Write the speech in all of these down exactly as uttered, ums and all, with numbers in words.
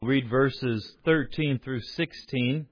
Read verses thirteen through sixteen.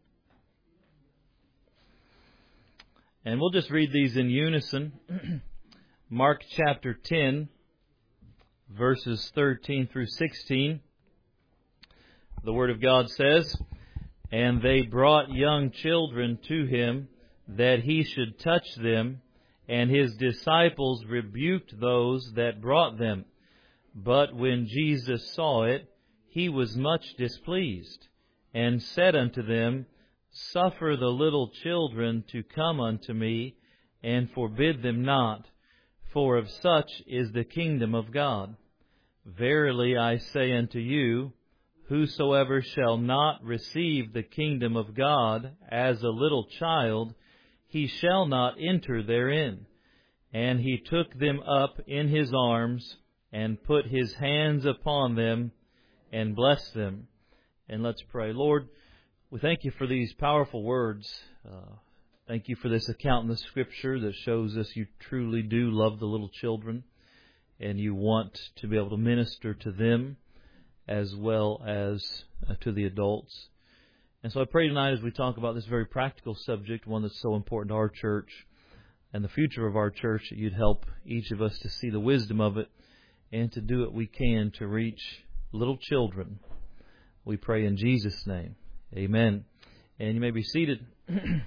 And we'll just read these in unison. Mark chapter ten, verses thirteen through sixteen. The Word of God says, "And they brought young children to him, that he should touch them, and his disciples rebuked those that brought them. But when Jesus saw it, he was much displeased, and said unto them, Suffer the little children to come unto me, and forbid them not, for of such is the kingdom of God. Verily I say unto you, whosoever shall not receive the kingdom of God as a little child, he shall not enter therein. And he took them up in his arms, and put his hands upon them, and blessed them." And let's pray. Lord, we thank you for these powerful words. Uh, thank you for this account in the Scripture that shows us you truly do love the little children, and you want to be able to minister to them as well as uh, to the adults. And so I pray tonight as we talk about this very practical subject, one that's so important to our church and the future of our church, that you'd help each of us to see the wisdom of it and to do what we can to reach little children. We pray in Jesus' name. Amen. And you may be seated. I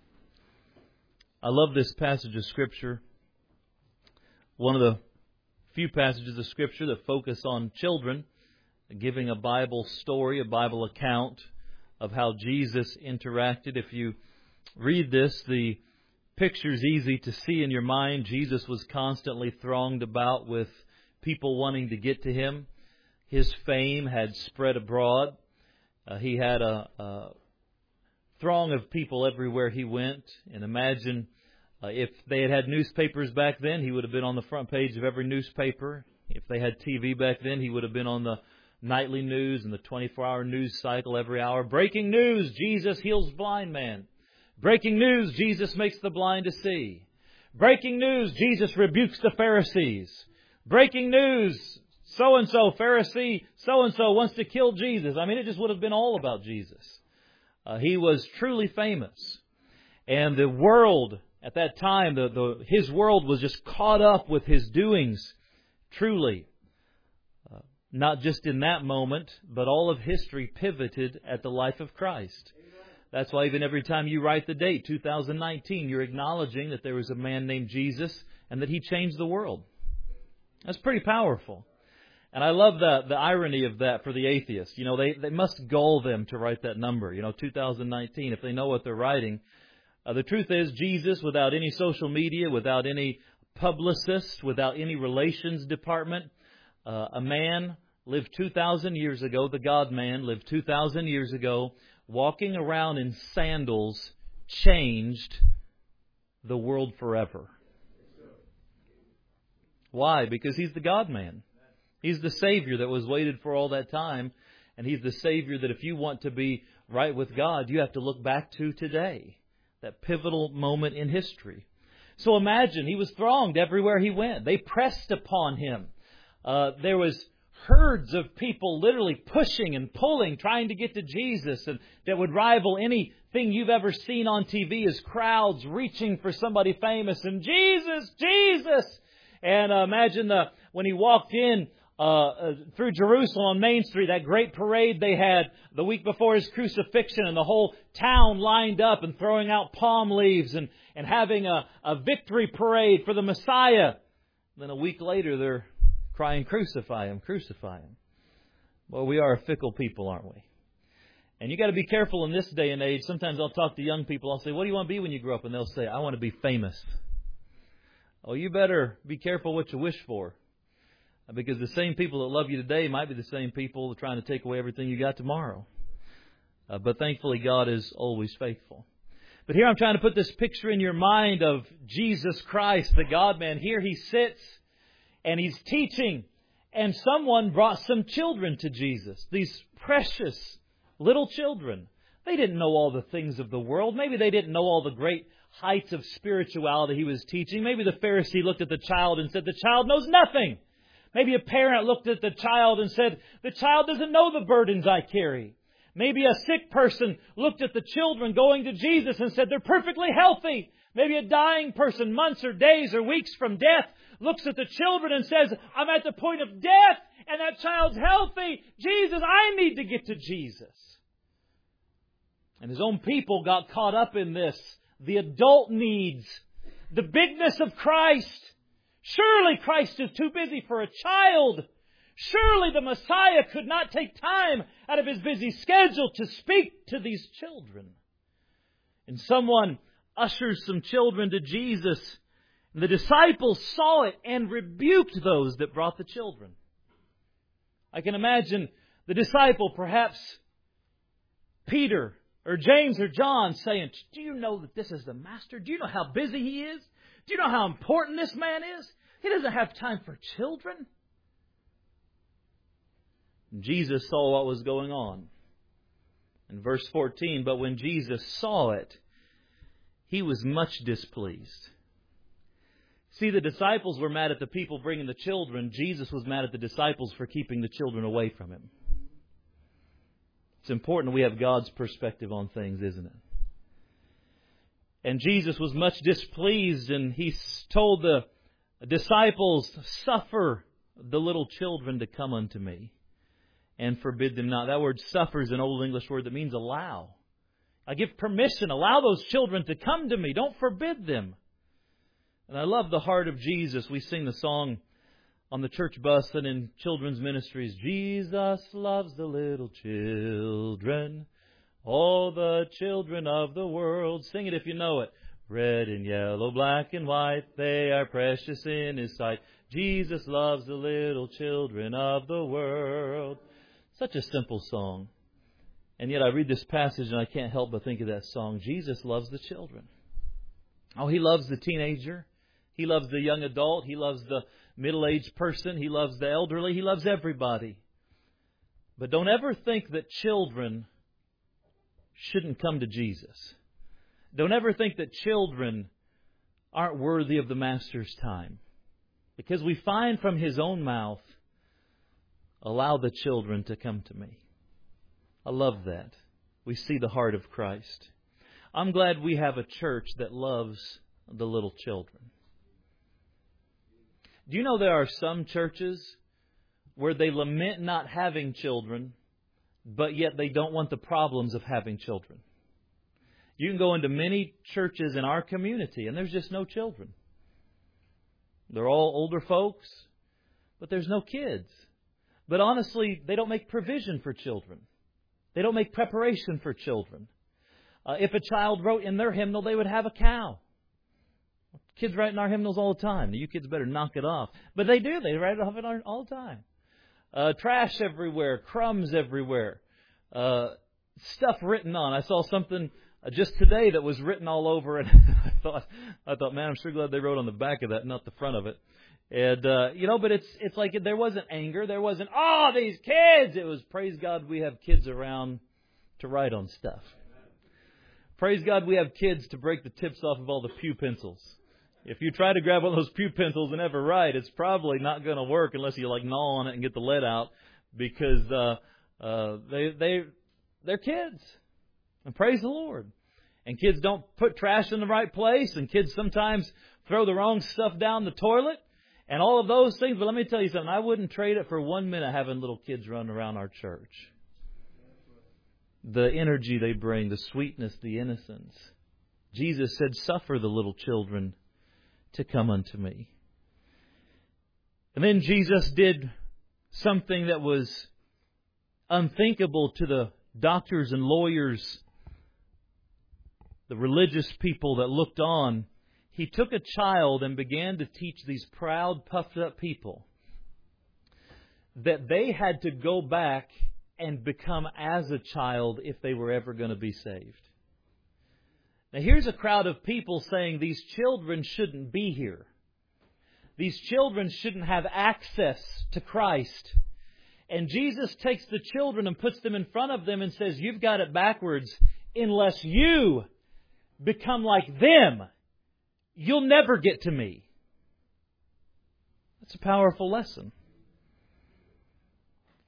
love this passage of Scripture. One of the few passages of Scripture that focus on children, giving a Bible story, a Bible account of how Jesus interacted. If you read this, the picture's easy to see in your mind. Jesus was constantly thronged about with people wanting to get to Him. His fame had spread abroad. Uh, he had a, a throng of people everywhere he went. And imagine uh, if they had had newspapers back then, he would have been on the front page of every newspaper. If they had T V back then, he would have been on the nightly news and the twenty-four hour news cycle every hour. Breaking news, Jesus heals blind man. Breaking news, Jesus makes the blind to see. Breaking news, Jesus rebukes the Pharisees. Breaking news, so-and-so, Pharisee, so-and-so wants to kill Jesus. I mean, it just would have been all about Jesus. Uh, he was truly famous. And the world, at that time, the, the his world was just caught up with His doings, truly. Uh, not just in that moment, but all of history pivoted at the life of Christ. That's why even every time you write the date, two thousand nineteen, you're acknowledging that there was a man named Jesus and that He changed the world. That's pretty powerful. And I love the, the irony of that for the atheists. You know, they, they must gull them to write that number, you know, two thousand nineteen, if they know what they're writing. Uh, the truth is, Jesus, without any social media, without any publicist, without any relations department, uh, a man lived two thousand years ago, the God-man lived two thousand years ago, walking around in sandals, changed the world forever. Why? Because He's the God-man. He's the Savior that was waited for all that time. And He's the Savior that if you want to be right with God, you have to look back to today. That pivotal moment in history. So imagine, He was thronged everywhere He went. They pressed upon Him. Uh, there was herds of people literally pushing and pulling, trying to get to Jesus. And that would rival anything you've ever seen on T V, as crowds reaching for somebody famous. And Jesus, Jesus! And uh, imagine the, when He walked in uh, uh, through Jerusalem on Main Street, that great parade they had the week before His crucifixion, and the whole town lined up and throwing out palm leaves and, and having a, a victory parade for the Messiah. Then a week later, they're crying, "Crucify Him, crucify Him." Well, we are a fickle people, aren't we? And you got to be careful in this day and age. Sometimes I'll talk to young people. I'll say, "What do you want to be when you grow up?" And they'll say, "I want to be famous." Oh, you better be careful what you wish for. Because the same people that love you today might be the same people that are trying to take away everything you got tomorrow. Uh, but thankfully, God is always faithful. But here I'm trying to put this picture in your mind of Jesus Christ, the God-man. Here He sits and He's teaching. And someone brought some children to Jesus. These precious little children. They didn't know all the things of the world. Maybe they didn't know all the great heights of spirituality He was teaching. Maybe the Pharisee looked at the child and said, "The child knows nothing." Maybe a parent looked at the child and said, the child doesn't know the burdens I carry. Maybe a sick person looked at the children going to Jesus and said, they're perfectly healthy. Maybe a dying person, months or days or weeks from death, looks at the children and says, I'm at the point of death and that child's healthy. Jesus, I need to get to Jesus. And His own people got caught up in this. The adult needs. The bigness of Christ. Surely Christ is too busy for a child. Surely the Messiah could not take time out of His busy schedule to speak to these children. And someone ushers some children to Jesus. And the disciples saw it and rebuked those that brought the children. I can imagine the disciple, perhaps Peter or James or John, saying, do you know that this is the Master? Do you know how busy He is? Do you know how important this man is? He doesn't have time for children. Jesus saw what was going on. In verse fourteen, but when Jesus saw it, He was much displeased. See, the disciples were mad at the people bringing the children. Jesus was mad at the disciples for keeping the children away from Him. It's important we have God's perspective on things, isn't it? And Jesus was much displeased, and He told the disciples, suffer the little children to come unto me, and forbid them not. That word suffer is an Old English word that means allow. I give permission. Allow those children to come to me. Don't forbid them. And I love the heart of Jesus. We sing the song on the church bus and in children's ministries. Jesus loves the little children, all the children of the world. Sing it if you know it. Red and yellow, black and white, they are precious in His sight. Jesus loves the little children of the world. Such a simple song. And yet I read this passage and I can't help but think of that song. Jesus loves the children. Oh, He loves the teenager. He loves the young adult. He loves the middle-aged person. He loves the elderly. He loves everybody. But don't ever think that children shouldn't come to Jesus. Don't ever think that children aren't worthy of the Master's time. Because we find from His own mouth, allow the children to come to me. I love that. We see the heart of Christ. I'm glad we have a church that loves the little children. Do you know there are some churches where they lament not having children, but yet they don't want the problems of having children? You can go into many churches in our community and there's just no children. They're all older folks, but there's no kids. But honestly, they don't make provision for children. They don't make preparation for children. Uh, if a child wrote in their hymnal, they would have a cow. Kids write in our hymnals all the time. You kids better knock it off. But they do. They write it off all the time. Uh, trash everywhere. Crumbs everywhere. Uh, stuff written on. I saw something uh, just today that was written all over it. I thought, I thought, man, I'm sure glad they wrote on the back of that, not the front of it. And, uh, you know, but it's it's like there wasn't anger. There wasn't, oh, these kids. It was, praise God, we have kids around to write on stuff. Praise God, we have kids to break the tips off of all the pew pencils. If you try to grab one of those pew pencils and ever write, it's probably not going to work unless you like gnaw on it and get the lead out, because uh, uh, they they they're kids. And praise the Lord. And kids don't put trash in the right place, and kids sometimes throw the wrong stuff down the toilet, and all of those things. But let me tell you something. I wouldn't trade it for one minute having little kids run around our church. The energy they bring, the sweetness, the innocence. Jesus said, suffer the little children to come unto me. And then Jesus did something that was unthinkable to the doctors and lawyers, the religious people that looked on. He took a child and began to teach these proud, puffed up people that they had to go back and become as a child if they were ever going to be saved. Now here's a crowd of people saying these children shouldn't be here. These children shouldn't have access to Christ. And Jesus takes the children and puts them in front of them and says, you've got it backwards. Unless you become like them, you'll never get to me. That's a powerful lesson.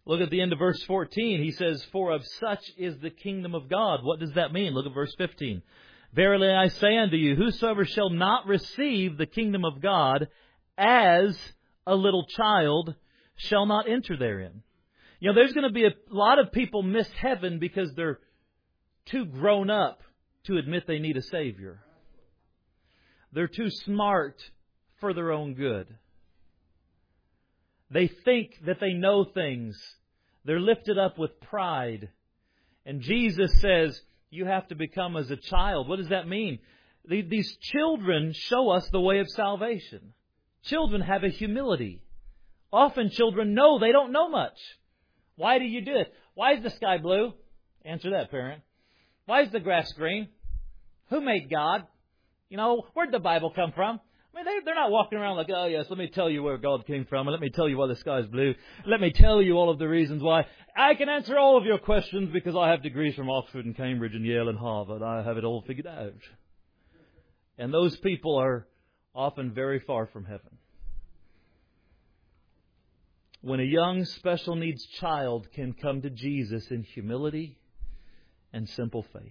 Look at the end of verse fourteen. He says, "For of such is the kingdom of God." What does that mean? Look at verse fifteen. "Verily I say unto you, whosoever shall not receive the kingdom of God as a little child shall not enter therein." You know, there's going to be a lot of people miss heaven because they're too grown up to admit they need a Savior. They're too smart for their own good. They think that they know things. They're lifted up with pride. And Jesus says, you have to become as a child. What does that mean? These children show us the way of salvation. Children have a humility. Often children know they don't know much. Why do you do it? Why is the sky blue? Answer that, parent. Why is the grass green? Who made God? You know, where'd the Bible come from? I mean, they, they're not walking around like, oh, yes, let me tell you where God came from, and let me tell you why the sky is blue. Let me tell you all of the reasons why. I can answer all of your questions because I have degrees from Oxford and Cambridge and Yale and Harvard. I have it all figured out. And those people are often very far from heaven. When a young special needs child can come to Jesus in humility and simple faith.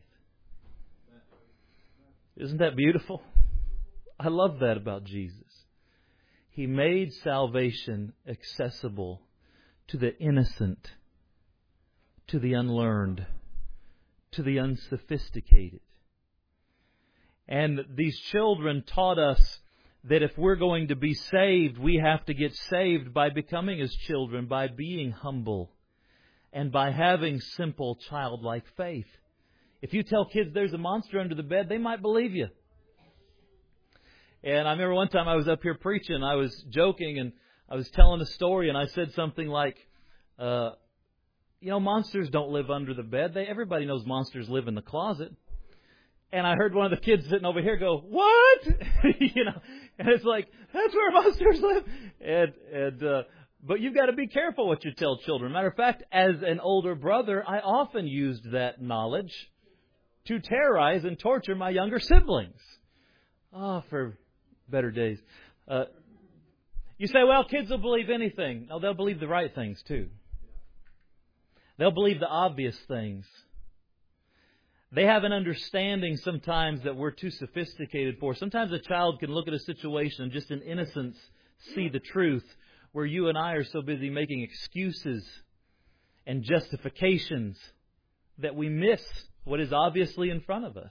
Isn't that beautiful? I love that about Jesus. He made salvation accessible to the innocent, to the unlearned, to the unsophisticated. And these children taught us that if we're going to be saved, we have to get saved by becoming as children, by being humble, and by having simple childlike faith. If you tell kids there's a monster under the bed, they might believe you. And I remember one time I was up here preaching, I was joking, and I was telling a story, and I said something like, uh, you know, monsters don't live under the bed. They, everybody knows monsters live in the closet. And I heard one of the kids sitting over here go, what? you know, and it's like, that's where monsters live. And, and, uh, but you've got to be careful what you tell children. Matter of fact, as an older brother, I often used that knowledge to terrorize and torture my younger siblings. Ah, oh, for better days. Uh, you say, well, kids will believe anything. No, they'll believe the right things too. They'll believe the obvious things. They have an understanding sometimes that we're too sophisticated for. Sometimes a child can look at a situation and just in innocence see the truth, where you and I are so busy making excuses and justifications that we miss what is obviously in front of us.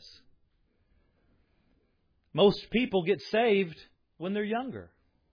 Most people get saved when they're younger.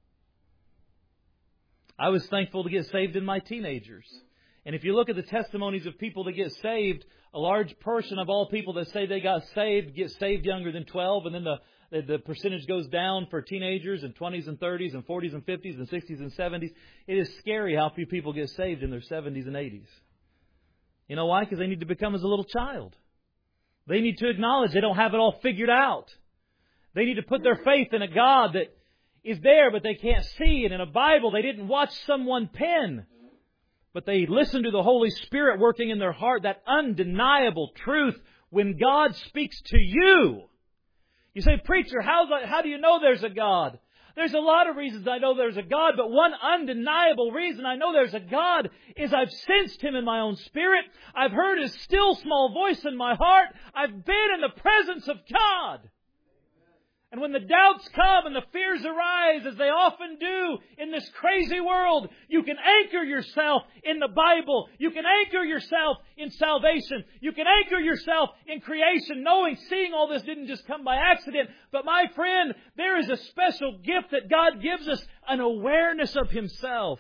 I was thankful to get saved in my teenagers. And if you look at the testimonies of people that get saved, a large portion of all people that say they got saved get saved younger than twelve, and then the, the, the percentage goes down for teenagers in twenties and thirties and forties and fifties and sixties and seventies. It is scary how few people get saved in their seventies and eighties. You know why? Because they need to become as a little child. They need to acknowledge they don't have it all figured out. They need to put their faith in a God that is there, but they can't see. And in a Bible, they didn't watch someone pen. But they listen to the Holy Spirit working in their heart, that undeniable truth when God speaks to you. You say, preacher, how, how do you know there's a God? There's a lot of reasons I know there's a God, but one undeniable reason I know there's a God is I've sensed Him in my own spirit. I've heard His still small voice in my heart. I've been in the presence of God. And when the doubts come and the fears arise, as they often do in this crazy world, you can anchor yourself in the Bible. You can anchor yourself in salvation. You can anchor yourself in creation, knowing, seeing all this didn't just come by accident. But my friend, there is a special gift that God gives us, an awareness of Himself.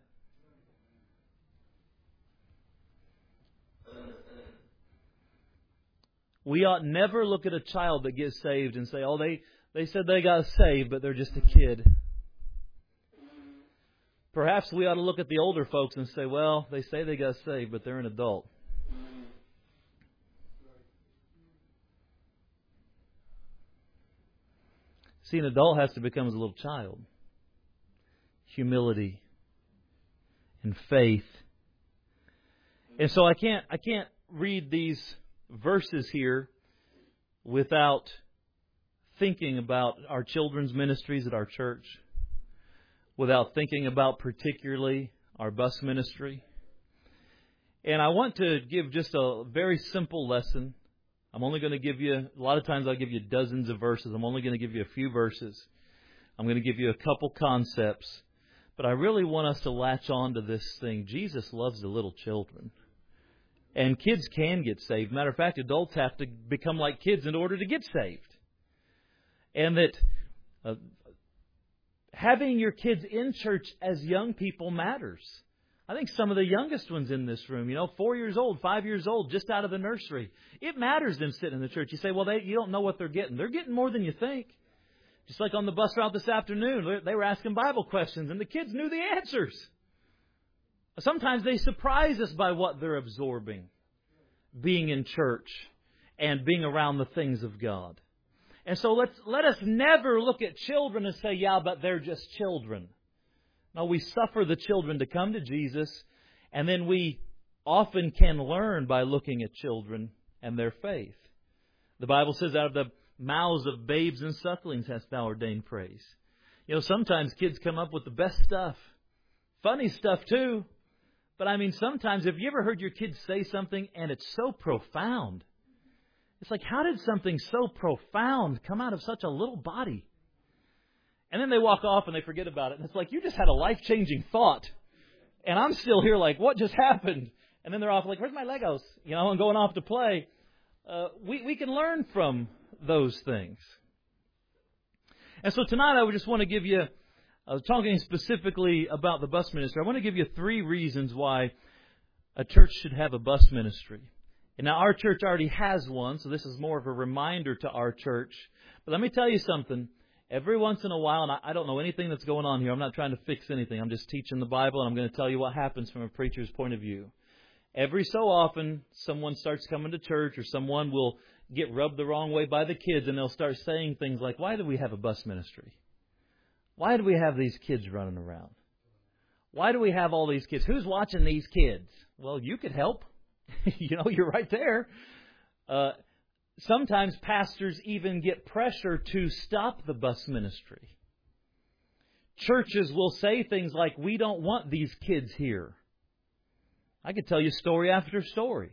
We ought never look at a child that gets saved and say, oh, they... They said they got saved, but they're just a kid. Perhaps we ought to look at the older folks and say, well, they say they got saved, but they're an adult. See, an adult has to become as a little child. Humility and faith. And so I can't I can't read these verses here without thinking about our children's ministries at our church, without thinking about particularly our bus ministry, And I want to give just a very simple lesson. I'm only going to give you, a lot of times I'll give you dozens of verses. I'm only going to give you a few verses. I'm going to give you a couple concepts. But I really want us to latch on to this thing. Jesus loves the little children. And kids can get saved. Matter of fact, adults have to become like kids in order to get saved. And that uh, having your kids in church as young people matters. I think some of the youngest ones in this room, you know, four years old, five years old, just out of the nursery. It matters them sitting in the church. You say, well, they, you don't know what they're getting. They're getting more than you think. Just like on the bus route this afternoon, they were asking Bible questions, and the kids knew the answers. Sometimes they surprise us by what they're absorbing, being in church and being around the things of God. And so let's let us never look at children and say, yeah, but they're just children. No, we suffer the children to come to Jesus, and then we often can learn by looking at children and their faith. The Bible says, out of the mouths of babes and sucklings hast thou ordained praise. You know, sometimes kids come up with the best stuff. Funny stuff too. But I mean, sometimes, have you ever heard your kids say something and it's so profound? It's like, how did something so profound come out of such a little body? And then they walk off and they forget about it. And it's like, you just had a life-changing thought. And I'm still here like, what just happened? And then they're off like, where's my Legos? You know, and going off to play. Uh, we, we can learn from those things. And so tonight I would just want to give you, I was talking specifically about the bus ministry. I want to give you three reasons why a church should have a bus ministry. And now our church already has one, so this is more of a reminder to our church. But let me tell you something. Every once in a while, and I don't know anything that's going on here. I'm not trying to fix anything. I'm just teaching the Bible, and I'm going to tell you what happens from a preacher's point of view. Every so often, someone starts coming to church, or someone will get rubbed the wrong way by the kids, and they'll start saying things like, why do we have a bus ministry? Why do we have these kids running around? Why do we have all these kids? Who's watching these kids? Well, you could help. You know, you're right there. Uh, sometimes pastors even get pressure to stop the bus ministry. Churches will say things like, we don't want these kids here. I could tell you story after story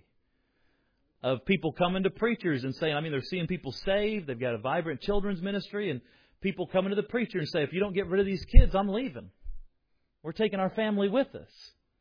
of people coming to preachers and saying, I mean, they're seeing people saved. They've got a vibrant children's ministry, and people coming to the preacher and say, if you don't get rid of these kids, I'm leaving. We're taking our family with us.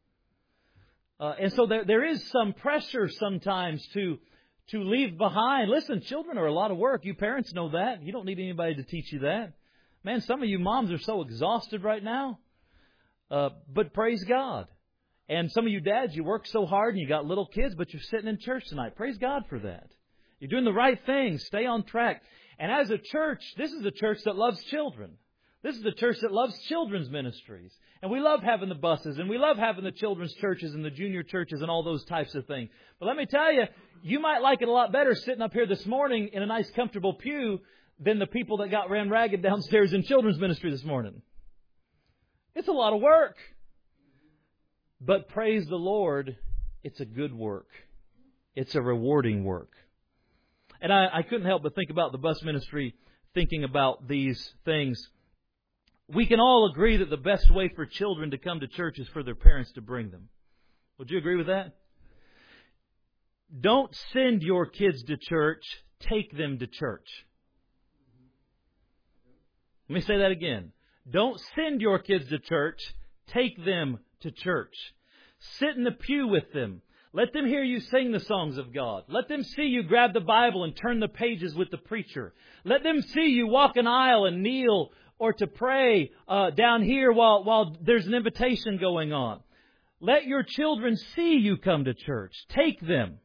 Uh, and so there, there is some pressure sometimes to to leave behind. Listen, children are a lot of work. You parents know that. You don't need anybody to teach you that. Man, some of you moms are so exhausted right now. Uh, but praise God. And some of you dads, you work so hard and you got little kids, but you're sitting in church tonight. Praise God for that. You're doing the right thing. Stay on track. And as a church, this is a church that loves children. This is a church that loves children's ministries. And we love having the buses, and we love having the children's churches and the junior churches and all those types of things. But let me tell you, you might like it a lot better sitting up here this morning in a nice comfortable pew than the people that got ran ragged downstairs in children's ministry this morning. It's a lot of work. But praise the Lord, it's a good work. It's a rewarding work. And I, I couldn't help but think about the bus ministry, thinking about these things. We can all agree that the best way for children to come to church is for their parents to bring them. Would you agree with that? Don't send your kids to church. Take them to church. Let me say that again. Don't send your kids to church. Take them to church. Sit in the pew with them. Let them hear you sing the songs of God. Let them see you grab the Bible and turn the pages with the preacher. Let them see you walk an aisle and kneel or to pray uh, down here while, while there's an invitation going on. Let your children see you come to church. Take them.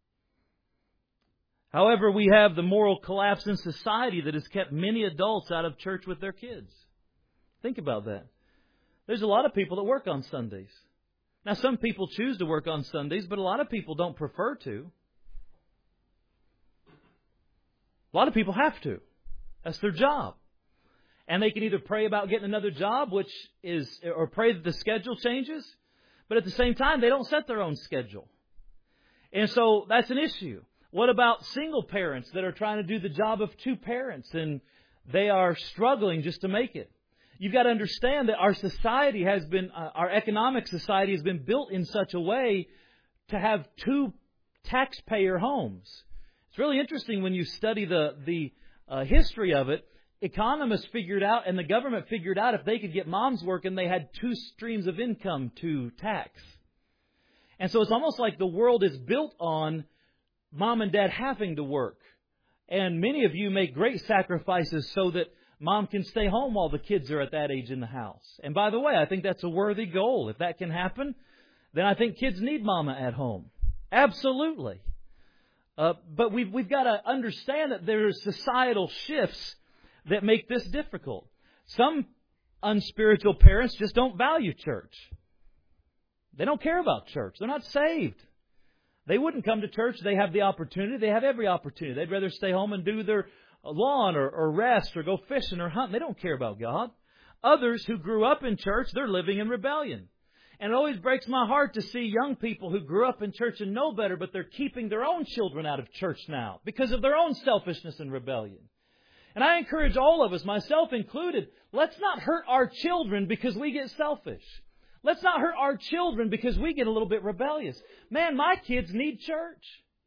However, we have the moral collapse in society that has kept many adults out of church with their kids. Think about that. There's a lot of people that work on Sundays. Now, some people choose to work on Sundays, but a lot of people don't prefer to. A lot of people have to. That's their job. And they can either pray about getting another job, which is, or pray that the schedule changes, but at the same time, they don't set their own schedule. And so that's an issue. What about single parents that are trying to do the job of two parents and they are struggling just to make it? You've got to understand that our society has been, uh, our economic society has been built in such a way to have two taxpayer homes. It's really interesting when you study the, the uh, history of it. Economists figured out, and the government figured out, if they could get moms working, they had two streams of income to tax. And so it's almost like the world is built on mom and dad having to work. And many of you make great sacrifices so that mom can stay home while the kids are at that age in the house. And by the way, I think that's a worthy goal. If that can happen, then I think kids need mama at home. Absolutely. Uh, but we've, we've got to understand that there are societal shifts that make this difficult. Some unspiritual parents just don't value church. They don't care about church. They're not saved. They wouldn't come to church. They have the opportunity. They have every opportunity. They'd rather stay home and do their lawn or, or rest or go fishing or hunting. They don't care about God. Others who grew up in church, they're living in rebellion. And it always breaks my heart to see young people who grew up in church and know better, but they're keeping their own children out of church now because of their own selfishness and rebellion. And I encourage all of us, myself included, let's not hurt our children because we get selfish. Let's not hurt our children because we get a little bit rebellious. Man, my kids need church.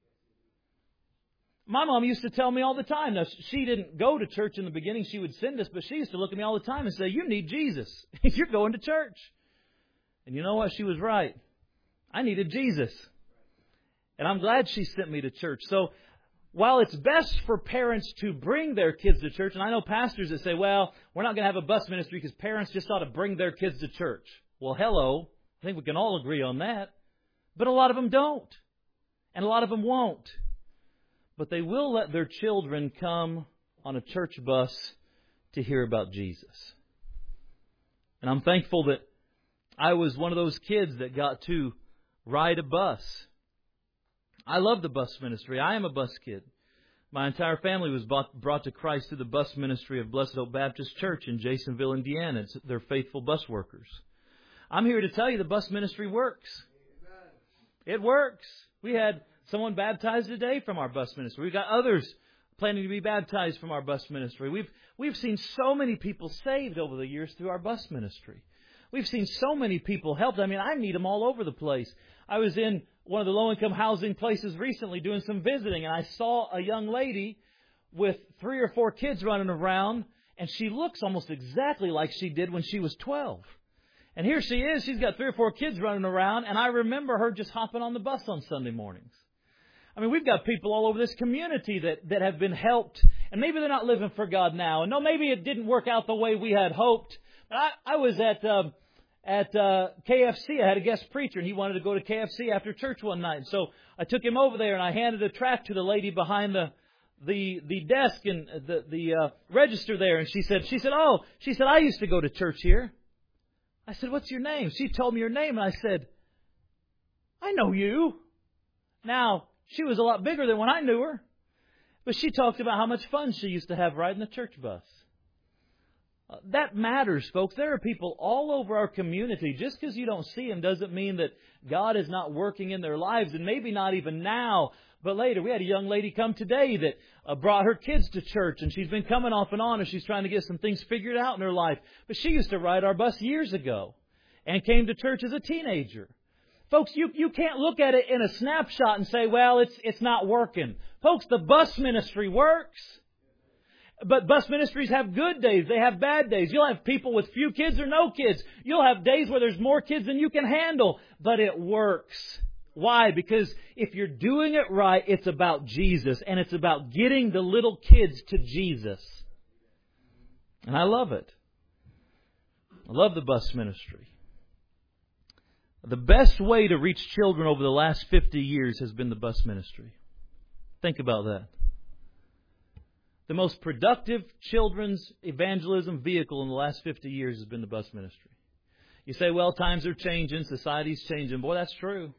My mom used to tell me all the time. Now, she didn't go to church in the beginning. She would send us, but she used to look at me all the time and say, you need Jesus. You're going to church. And you know what? She was right. I needed Jesus. And I'm glad she sent me to church. So while it's best for parents to bring their kids to church, and I know pastors that say, well, we're not going to have a bus ministry because parents just ought to bring their kids to church. Well, hello. I think we can all agree on that. But a lot of them don't. And a lot of them won't. But they will let their children come on a church bus to hear about Jesus. And I'm thankful that I was one of those kids that got to ride a bus. I love the bus ministry. I am a bus kid. My entire family was brought to Christ through the bus ministry of Blessed Hope Baptist Church in Jasonville, Indiana. It's, they're faithful bus workers. I'm here to tell you the bus ministry works. It works. We had someone baptized today from our bus ministry. We've got others planning to be baptized from our bus ministry. We've we've seen so many people saved over the years through our bus ministry. We've seen so many people helped. I mean, I meet them all over the place. I was in one of the low-income housing places recently doing some visiting, and I saw a young lady with three or four kids running around, and she looks almost exactly like she did when she was twelve. And here she is. She's got three or four kids running around, and I remember her just hopping on the bus on Sunday mornings. I mean, we've got people all over this community that, that have been helped, and maybe they're not living for God now. And no, maybe it didn't work out the way we had hoped. But I, I was at uh, at uh, K F C. I had a guest preacher, and he wanted to go to K F C after church one night. And so I took him over there, and I handed a tract to the lady behind the the the desk and the the uh, register there. And she said, she said, oh, she said, I used to go to church here. I said, what's your name? She told me her name, and I said, I know you. Now, she was a lot bigger than when I knew her. But she talked about how much fun she used to have riding the church bus. Uh, that matters, folks. There are people all over our community. Just because you don't see them doesn't mean that God is not working in their lives. And maybe not even now, but later. We had a young lady come today that uh, brought her kids to church. And she's been coming off and on as she's trying to get some things figured out in her life. But she used to ride our bus years ago and came to church as a teenager. Folks, you, you can't look at it in a snapshot and say, well, it's it's not working. Folks, the bus ministry works. But bus ministries have good days. They have bad days. You'll have people with few kids or no kids. You'll have days where there's more kids than you can handle. But it works. Why? Because if you're doing it right, it's about Jesus. And it's about getting the little kids to Jesus. And I love it. I love the bus ministry. The best way to reach children over the last fifty years has been the bus ministry. Think about that. The most productive children's evangelism vehicle in the last fifty years has been the bus ministry. You say, well, times are changing, society's changing. Boy, that's true.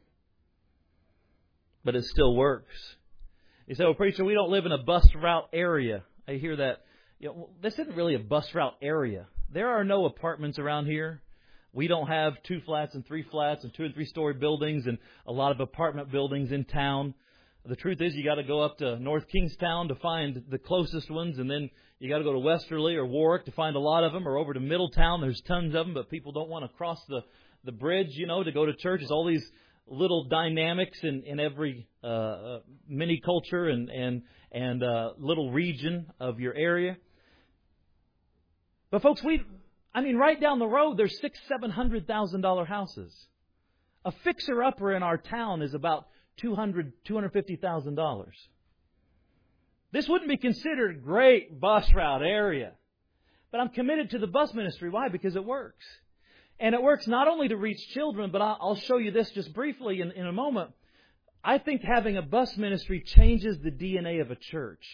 But it still works. You say, well, preacher, we don't live in a bus route area. I hear that. You know, this isn't really a bus route area. There are no apartments around here. We don't have two flats and three flats and two and three story buildings and a lot of apartment buildings in town. The truth is you got to go up to North Kingstown to find the closest ones, and then you got to go to Westerly or Warwick to find a lot of them, or over to Middletown. There's tons of them, but people don't want to cross the, the bridge, you know, to go to church. It's all these little dynamics in, in every uh, mini culture and and and uh, little region of your area. But folks, we, I mean, right down the road, there's six, seven hundred thousand dollar houses. A fixer-upper in our town is about two hundred, two hundred fifty thousand dollars. This wouldn't be considered a great bus route area. But I'm committed to the bus ministry. Why? Because it works. And it works not only to reach children, but I'll show you this just briefly in, in a moment. I think having a bus ministry changes the D N A of a church.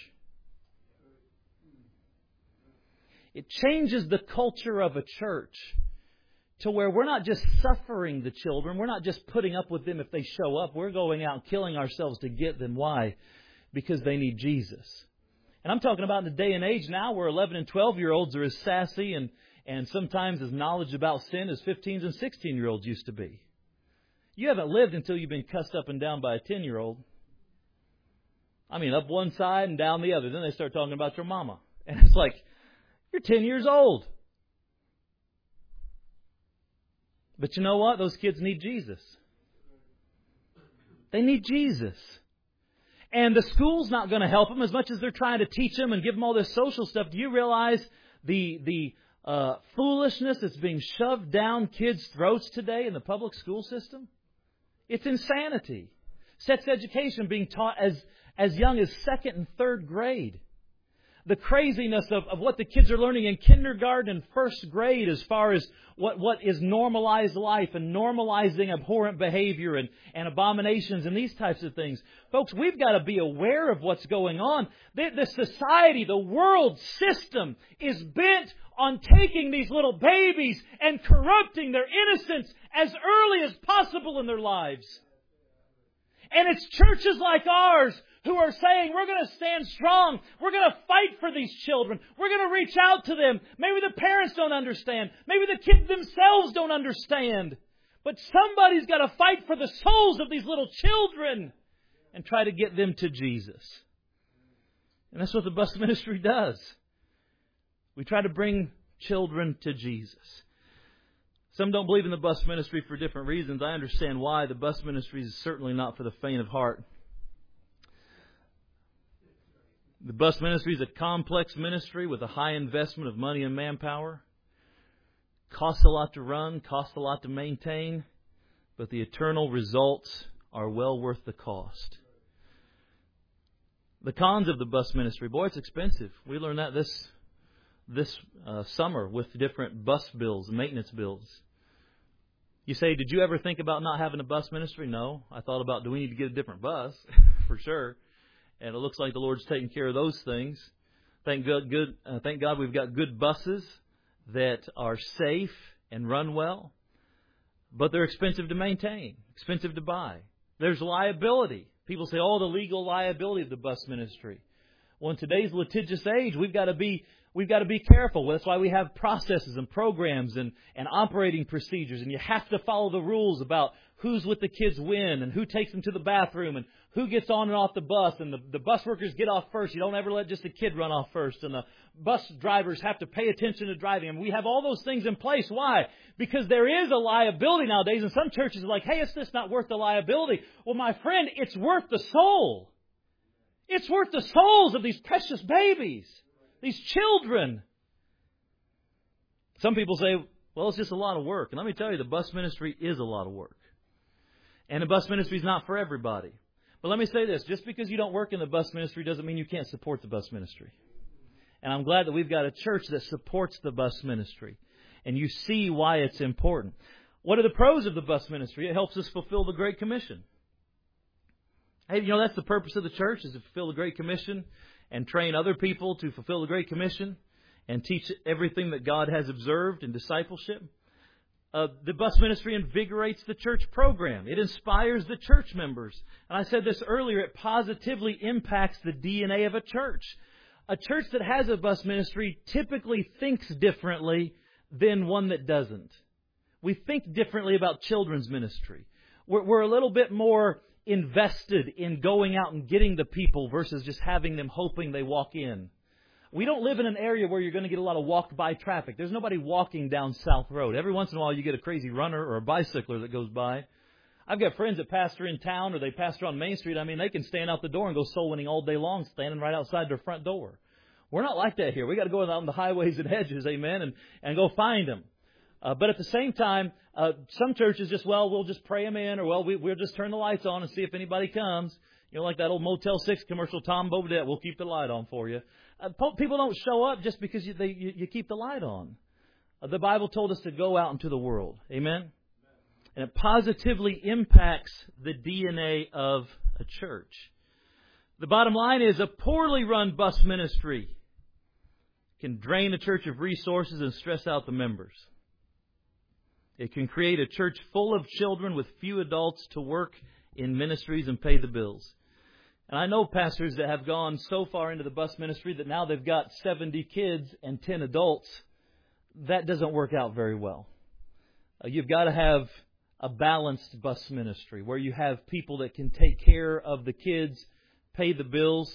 It changes the culture of a church to where we're not just suffering the children. We're not just putting up with them if they show up. We're going out and killing ourselves to get them. Why? Because they need Jesus. And I'm talking about in the day and age now where eleven and twelve-year-olds are as sassy and, and sometimes as knowledge about sin as fifteen and sixteen-year-olds used to be. You haven't lived until you've been cussed up and down by a ten-year-old. I mean, up one side and down the other. Then they start talking about your mama. And it's like, you're ten years old. But you know what? Those kids need Jesus. They need Jesus. And the school's not going to help them as much as they're trying to teach them and give them all this social stuff. Do you realize the the uh, foolishness that's being shoved down kids' throats today in the public school system? It's insanity. Sex education being taught as, as young as second and third grade. The craziness of, of what the kids are learning in kindergarten and first grade as far as what, what is normalized life and normalizing abhorrent behavior and, and abominations and these types of things. Folks, we've got to be aware of what's going on. The, the society, the world system is bent on taking these little babies and corrupting their innocence as early as possible in their lives. And it's churches like ours who are saying, we're going to stand strong. We're going to fight for these children. We're going to reach out to them. Maybe the parents don't understand. Maybe the kids themselves don't understand. But somebody's got to fight for the souls of these little children and try to get them to Jesus. And that's what the bus ministry does. We try to bring children to Jesus. Some don't believe in the bus ministry for different reasons. I understand why. The bus ministry is certainly not for the faint of heart. The bus ministry is a complex ministry with a high investment of money and manpower. Costs a lot to run, costs a lot to maintain, but the eternal results are well worth the cost. The cons of the bus ministry, boy, it's expensive. We learned that this this uh, summer with different bus bills, maintenance bills. You say, did you ever think about not having a bus ministry? No. I thought about, do we need to get a different bus? For sure. And it looks like the Lord's taking care of those things. Thank God, good, uh, thank God we've got good buses that are safe and run well. But they're expensive to maintain, expensive to buy. There's liability. People say, oh, the legal liability of the bus ministry. Well, in today's litigious age, we've got to be we've got to be careful. That's why we have processes and programs and, and operating procedures. And you have to follow the rules about who's with the kids when and who takes them to the bathroom and who gets on and off the bus. And the, the bus workers get off first. You don't ever let just a kid run off first. And the bus drivers have to pay attention to driving. And we have all those things in place. Why? Because there is a liability nowadays. And some churches are like, hey, it's just not worth the liability. Well, my friend, it's worth the soul. It's worth the souls of these precious babies, these children. Some people say, well, it's just a lot of work. And let me tell you, the bus ministry is a lot of work. And the bus ministry is not for everybody. But let me say this, just because you don't work in the bus ministry doesn't mean you can't support the bus ministry. And I'm glad that we've got a church that supports the bus ministry. And you see why it's important. What are the pros of the bus ministry? It helps us fulfill the Great Commission. Hey, you know, that's the purpose of the church, is to fulfill the Great Commission and train other people to fulfill the Great Commission and teach everything that God has observed in discipleship. Uh, the bus ministry invigorates the church program. It inspires the church members. And I said this earlier, it positively impacts the D N A of a church. A church that has a bus ministry typically thinks differently than one that doesn't. We think differently about children's ministry. We're, we're a little bit more invested in going out and getting the people versus just having them hoping they walk in. We don't live in an area where you're going to get a lot of walked-by traffic. There's nobody walking down South Road. Every once in a while you get a crazy runner or a bicycler that goes by. I've got friends that pastor in town or they pastor on Main Street. I mean, they can stand out the door and go soul winning all day long, standing right outside their front door. We're not like that here. We got to go out on the highways and hedges, amen, and, and go find them. Uh, but at the same time, uh, some churches just, well, we'll just pray them in, or well, we, we'll just turn the lights on and see if anybody comes. You know, like that old Motel six commercial, Tom Bodette, we'll keep the light on for you. Uh, people don't show up just because you, they, you, you keep the light on. Uh, the Bible told us to go out into the world, amen? And it positively impacts the D N A of a church. The bottom line is a poorly run bus ministry can drain a church of resources and stress out the members. It can create a church full of children with few adults to work in ministries and pay the bills. And I know pastors that have gone so far into the bus ministry that now they've got seventy kids and ten adults. That doesn't work out very well. Uh, you've got to have a balanced bus ministry where you have people that can take care of the kids, pay the bills.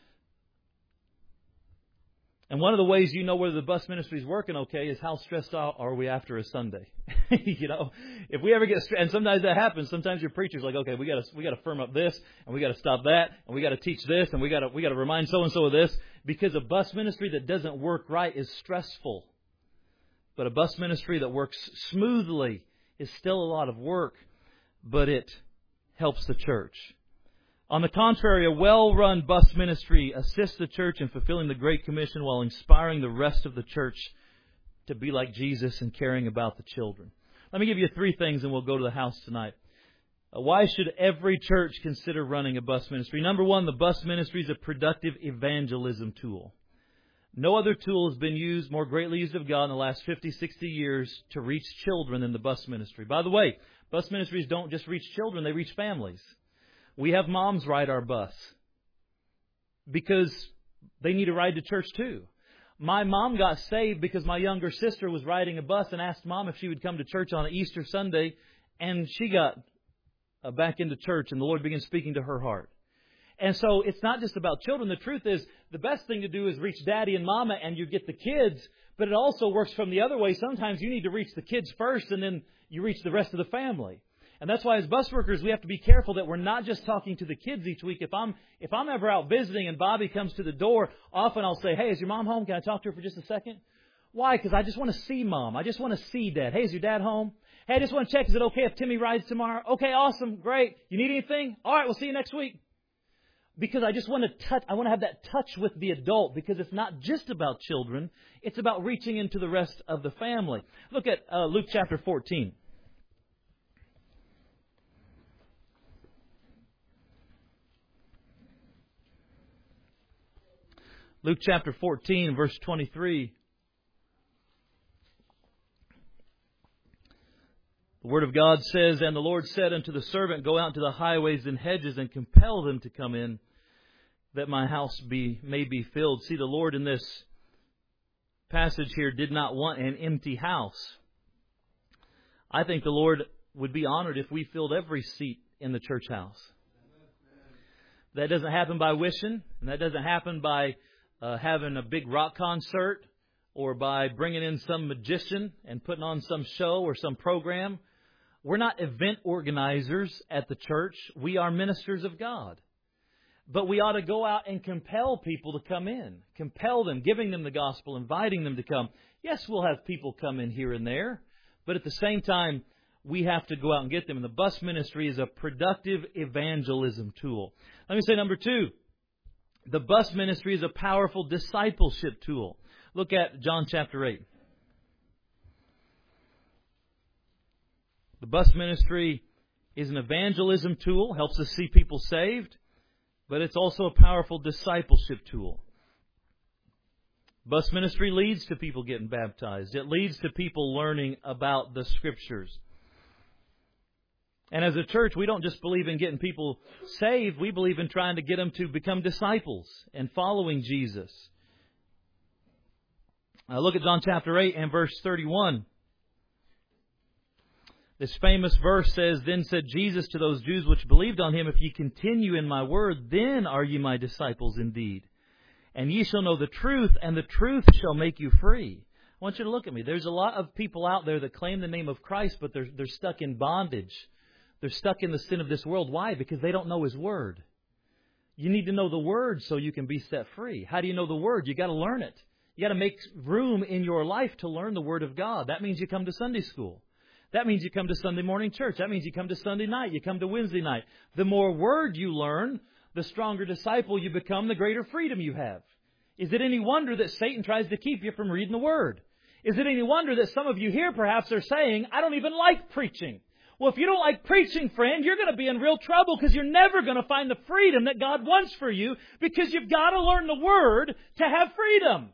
And one of the ways you know whether the bus ministry is working okay is how stressed out are we after a Sunday. You know, if we ever get stressed, and sometimes that happens. Sometimes your preacher's like, okay, we got to we got to firm up this, and we got to stop that, and we got to teach this, and we got to we got to remind so and so of this, because a bus ministry that doesn't work right is stressful. But a bus ministry that works smoothly is still a lot of work, but it helps the church. On the contrary, a well-run bus ministry assists the church in fulfilling the Great Commission while inspiring the rest of the church to be like Jesus and caring about the children. Let me give you three things and we'll go to the house tonight. Uh, why should every church consider running a bus ministry? Number one, the bus ministry is a productive evangelism tool. No other tool has been used, more greatly used of God in the last fifty, sixty years to reach children than the bus ministry. By the way, bus ministries don't just reach children, they reach families. We have moms ride our bus because they need a ride to church too. My mom got saved because my younger sister was riding a bus and asked Mom if she would come to church on Easter Sunday, and she got uh, back into church and the Lord began speaking to her heart. And so it's not just about children. The truth is the best thing to do is reach Daddy and Mama and you get the kids, but it also works from the other way. Sometimes you need to reach the kids first and then you reach the rest of the family. And that's why as bus workers, we have to be careful that we're not just talking to the kids each week. If I'm if I'm ever out visiting and Bobby comes to the door, often I'll say, hey, is your mom home? Can I talk to her for just a second? Why? Because I just want to see Mom. I just want to see Dad. Hey, is your dad home? Hey, I just want to check. Is it okay if Timmy rides tomorrow? Okay, awesome. Great. You need anything? All right, we'll see you next week. Because I just want to touch, I want to have that touch with the adult, because it's not just about children. It's about reaching into the rest of the family. Look at uh, Luke chapter fourteen. Luke chapter fourteen, verse twenty-three. The Word of God says, and the Lord said unto the servant, go out into the highways and hedges and compel them to come in, that my house be may be filled. See, the Lord in this passage here did not want an empty house. I think the Lord would be honored if we filled every seat in the church house. That doesn't happen by wishing, and that doesn't happen by Uh, having a big rock concert or by bringing in some magician and putting on some show or some program. We're not event organizers at the church. We are ministers of God. But we ought to go out and compel people to come in. Compel them, giving them the gospel, inviting them to come. Yes, we'll have people come in here and there. But at the same time, we have to go out and get them. And the bus ministry is a productive evangelism tool. Let me say number two. The bus ministry is a powerful discipleship tool. Look at John chapter eight. The bus ministry is an evangelism tool, helps us see people saved, but it's also a powerful discipleship tool. Bus ministry leads to people getting baptized. It leads to people learning about the Scriptures. And as a church, we don't just believe in getting people saved. We believe in trying to get them to become disciples and following Jesus. Now look at John chapter eight and verse thirty-one. This famous verse says, then said Jesus to those Jews which believed on Him, if ye continue in my word, then are ye my disciples indeed. And ye shall know the truth, and the truth shall make you free. I want you to look at me. There's a lot of people out there that claim the name of Christ, but they're, they're stuck in bondage. They're stuck in the sin of this world. Why? Because they don't know His Word. You need to know the Word so you can be set free. How do you know the Word? You got to learn it. You got to make room in your life to learn the Word of God. That means you come to Sunday school. That means you come to Sunday morning church. That means you come to Sunday night. You come to Wednesday night. The more Word you learn, the stronger disciple you become, the greater freedom you have. Is it any wonder that Satan tries to keep you from reading the Word? Is it any wonder that some of you here perhaps are saying, I don't even like preaching? Well, if you don't like preaching, friend, you're going to be in real trouble because you're never going to find the freedom that God wants for you because you've got to learn the Word to have freedom.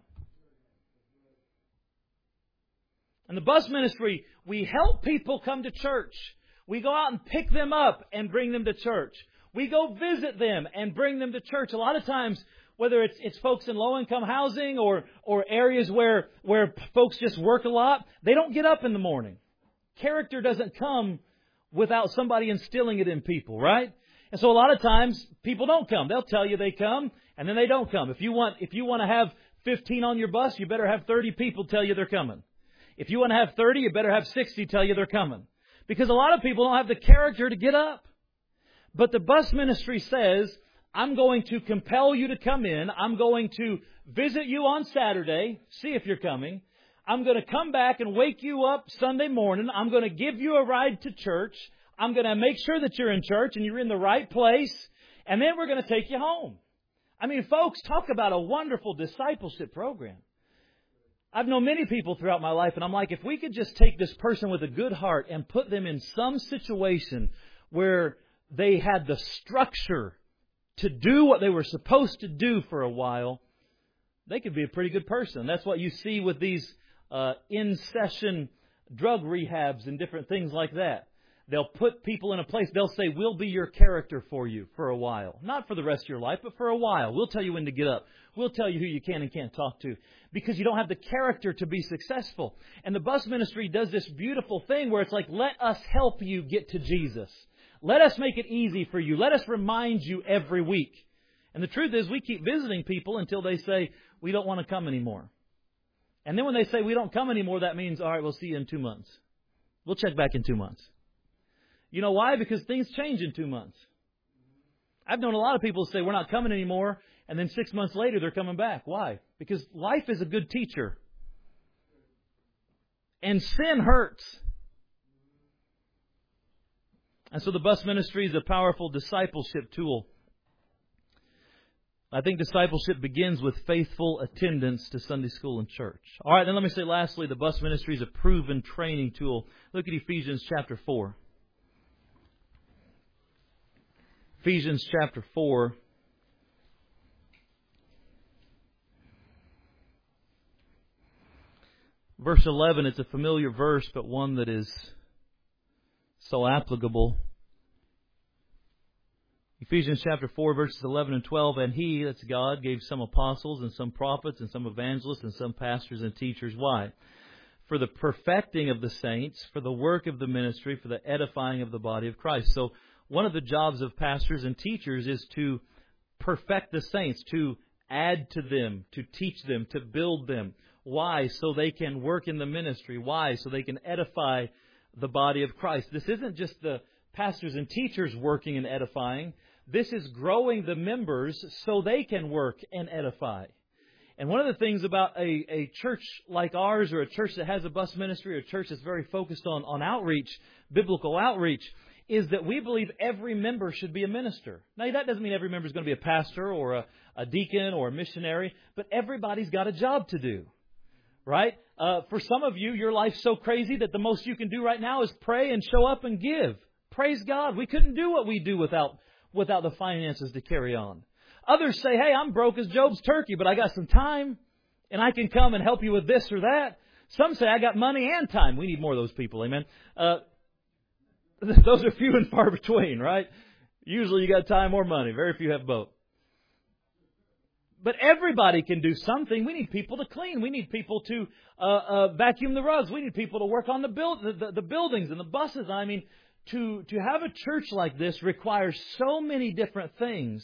In the bus ministry, we help people come to church. We go out and pick them up and bring them to church. We go visit them and bring them to church. A lot of times, whether it's it's folks in low-income housing or or areas where where folks just work a lot, they don't get up in the morning. Character doesn't come without somebody instilling it in people, right? And so a lot of times people don't come. They'll tell you they come, and then they don't come. If you want if you want to have fifteen on your bus, you better have thirty people tell you they're coming. If you want to have thirty, you better have sixty tell you they're coming. Because a lot of people don't have the character to get up. But the bus ministry says, I'm going to compel you to come in. I'm going to visit you on Saturday, see if you're coming. I'm going to come back and wake you up Sunday morning. I'm going to give you a ride to church. I'm going to make sure that you're in church and you're in the right place. And then we're going to take you home. I mean, folks, talk about a wonderful discipleship program. I've known many people throughout my life, and I'm like, if we could just take this person with a good heart and put them in some situation where they had the structure to do what they were supposed to do for a while, they could be a pretty good person. That's what you see with these uh, in-session drug rehabs and different things like that. They'll put people in a place. They'll say, we'll be your character for you for a while. Not for the rest of your life, but for a while. We'll tell you when to get up. We'll tell you who you can and can't talk to. Because you don't have the character to be successful. And the bus ministry does this beautiful thing where it's like, let us help you get to Jesus. Let us make it easy for you. Let us remind you every week. And the truth is, we keep visiting people until they say, we don't want to come anymore. And then when they say we don't come anymore, that means, all right, we'll see you in two months. We'll check back in two months. You know why? Because things change in two months. I've known a lot of people say we're not coming anymore, and then six months later they're coming back. Why? Because life is a good teacher. And sin hurts. And so the bus ministry is a powerful discipleship tool. I think discipleship begins with faithful attendance to Sunday school and church. All right, then let me say lastly, the bus ministry is a proven training tool. Look at Ephesians chapter four. Ephesians chapter four. Verse eleven, it's a familiar verse, but one that is so applicable. Ephesians chapter four, verses eleven and twelve. And He, that's God, gave some apostles and some prophets and some evangelists and some pastors and teachers. Why? For the perfecting of the saints, for the work of the ministry, for the edifying of the body of Christ. So one of the jobs of pastors and teachers is to perfect the saints, to add to them, to teach them, to build them. Why? So they can work in the ministry. Why? So they can edify the body of Christ. This isn't just the pastors and teachers working and edifying. This is growing the members so they can work and edify. And one of the things about a, a church like ours, or a church that has a bus ministry, or a church that's very focused on, on outreach, biblical outreach, is that we believe every member should be a minister. Now, that doesn't mean every member is going to be a pastor or a, a deacon or a missionary, but everybody's got a job to do, right? Uh, for some of you, your life's so crazy that the most you can do right now is pray and show up and give. Praise God. We couldn't do what we do without without the finances to carry on. Others say, hey, I'm broke as Job's turkey, but I got some time, and I can come and help you with this or that. Some say, I got money and time. We need more of those people, amen? Uh, those are few and far between, right? Usually you got time or money. Very few have both. But everybody can do something. We need people to clean. We need people to uh, uh, vacuum the rugs. We need people to work on the, build, the, the, the buildings and the buses. I mean, to, to have a church like this requires so many different things.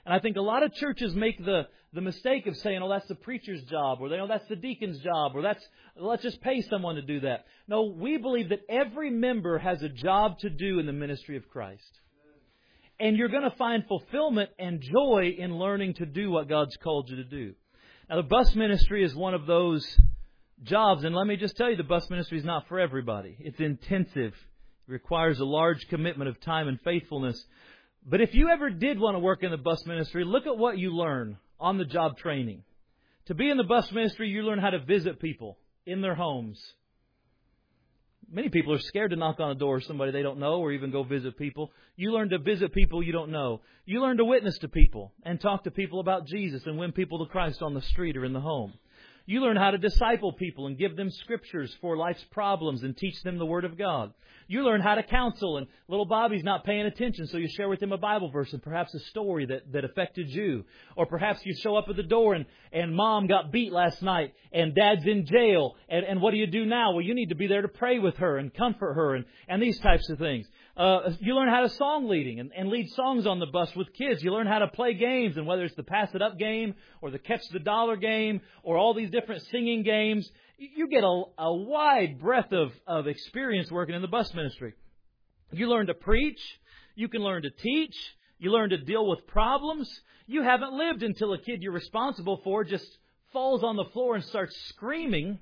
And I think a lot of churches make the, the mistake of saying, oh, that's the preacher's job, or they know that's the deacon's job, or that's let's just pay someone to do that. No, we believe that every member has a job to do in the ministry of Christ. And you're going to find fulfillment and joy in learning to do what God's called you to do. Now, the bus ministry is one of those jobs, and let me just tell you, the bus ministry is not for everybody. It's intensive. It requires a large commitment of time and faithfulness. But if you ever did want to work in the bus ministry, look at what you learn on the job training. To be in the bus ministry, you learn how to visit people in their homes. Many people are scared to knock on a door of somebody they don't know or even go visit people. You learn to visit people you don't know. You learn to witness to people and talk to people about Jesus and win people to Christ on the street or in the home. You learn how to disciple people and give them scriptures for life's problems and teach them the Word of God. You learn how to counsel, and little Bobby's not paying attention, so you share with him a Bible verse and perhaps a story that, that affected you. Or perhaps you show up at the door and, and Mom got beat last night and Dad's in jail. And, and what do you do now? Well, you need to be there to pray with her and comfort her and, and these types of things. Uh, you learn how to song leading and, and lead songs on the bus with kids. You learn how to play games, and whether it's the pass it up game or the catch the dollar game or all these different singing games, you get a, a wide breadth of, of experience working in the bus ministry. You learn to preach. You can learn to teach. You learn to deal with problems. You haven't lived until a kid you're responsible for just falls on the floor and starts screaming.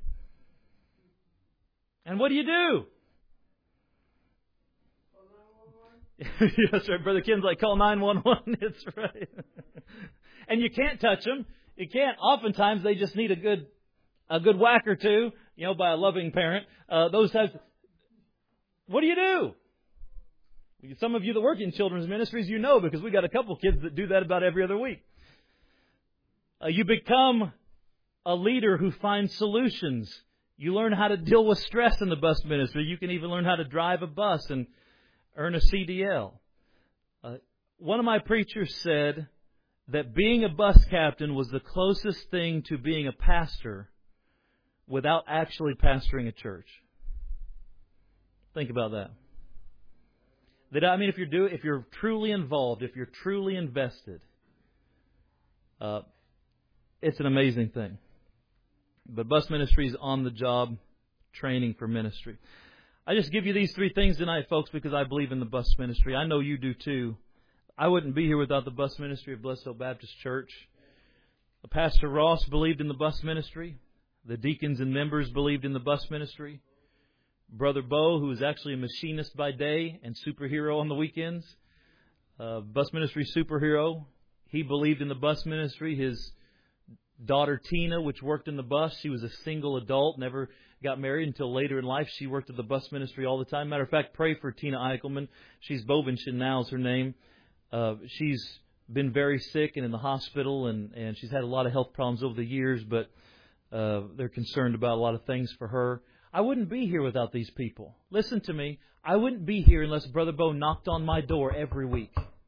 And what do you do? Yes, right. Brother Ken's like, call nine one one. It's right. And you can't touch them. You can't. Oftentimes they just need a good a good whack or two, you know, by a loving parent. Uh, those types. Of, what do you do? Some of you that work in children's ministries, you know, because we got a couple kids that do that about every other week. Uh, you become a leader who finds solutions. You learn how to deal with stress in the bus ministry. You can even learn how to drive a bus and earn a C D L. Uh, one of my preachers said that being a bus captain was the closest thing to being a pastor without actually pastoring a church. Think about that. That I mean, if you're do, if you're truly involved, if you're truly invested, uh, it's an amazing thing. But bus ministry is on the job training for ministry. I just give you these three things tonight, folks, because I believe in the bus ministry. I know you do too. I wouldn't be here without the bus ministry of Blessed Hope Baptist Church. Pastor Ross believed in the bus ministry. The deacons and members believed in the bus ministry. Brother Bo, who is actually a machinist by day and superhero on the weekends, uh, bus ministry superhero, he believed in the bus ministry. His daughter Tina, which worked in the bus, she was a single adult, never got married until later in life. She worked at the bus ministry all the time. Matter of fact, pray for Tina Eichelman. She's Bovinshin now is her name. Uh, she's been very sick and in the hospital, and, and she's had a lot of health problems over the years, but uh, they're concerned about a lot of things for her. I wouldn't be here without these people. Listen to me. I wouldn't be here unless Brother Bo knocked on my door every week.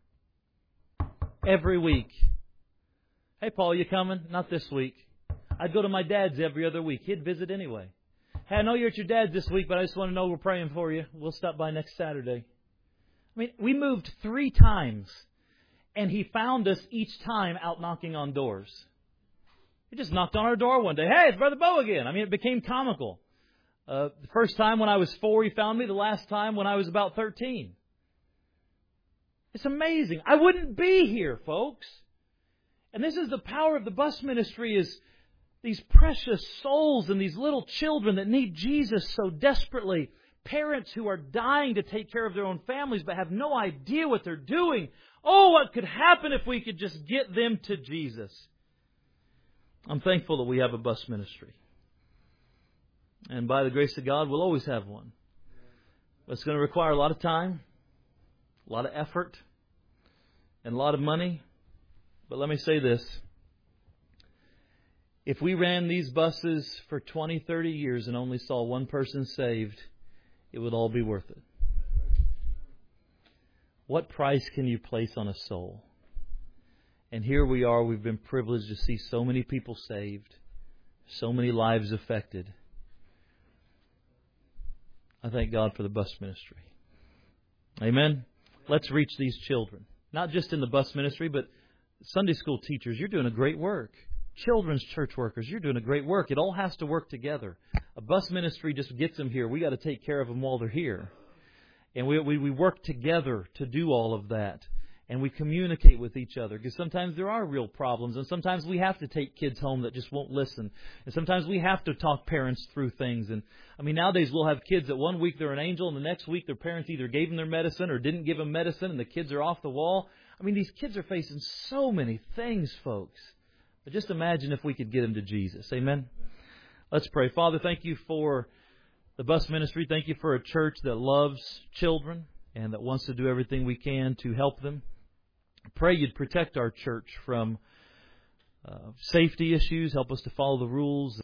Every week. Hey, Paul, you coming? Not this week. I'd go to my dad's every other week. He'd visit anyway. Hey, I know you're at your dad's this week, but I just want to know we're praying for you. We'll stop by next Saturday. I mean, we moved three times, and he found us each time out knocking on doors. He just knocked on our door one day. Hey, it's Brother Bo again. I mean, it became comical. Uh, the first time when I was four, he found me. The last time when I was about thirteen. It's amazing. I wouldn't be here, folks. And this is the power of the bus ministry, is these precious souls and these little children that need Jesus so desperately. Parents who are dying to take care of their own families but have no idea what they're doing. Oh, what could happen if we could just get them to Jesus? I'm thankful that we have a bus ministry. And by the grace of God, we'll always have one. But it's going to require a lot of time, a lot of effort, and a lot of money. But let me say this. If we ran these buses for twenty, thirty years and only saw one person saved, it would all be worth it. What price can you place on a soul? And here we are, we've been privileged to see so many people saved, so many lives affected. I thank God for the bus ministry. Amen. Let's reach these children. Not just in the bus ministry, but Sunday school teachers, you're doing a great work. Children's church workers, you're doing a great work. It all has to work together. A bus ministry just gets them here. We got to take care of them while they're here. And we, we, we work together to do all of that. And we communicate with each other, because sometimes there are real problems, and sometimes we have to take kids home that just won't listen. And sometimes we have to talk parents through things. And I mean, nowadays we'll have kids that one week they're an angel, and the next week their parents either gave them their medicine or didn't give them medicine, and the kids are off the wall. I mean, these kids are facing so many things, folks. But just imagine if we could get them to Jesus. Amen? Let's pray. Father, thank you for the bus ministry. Thank you for a church that loves children and that wants to do everything we can to help them. Pray you'd protect our church from uh, safety issues. Help us to follow the rules.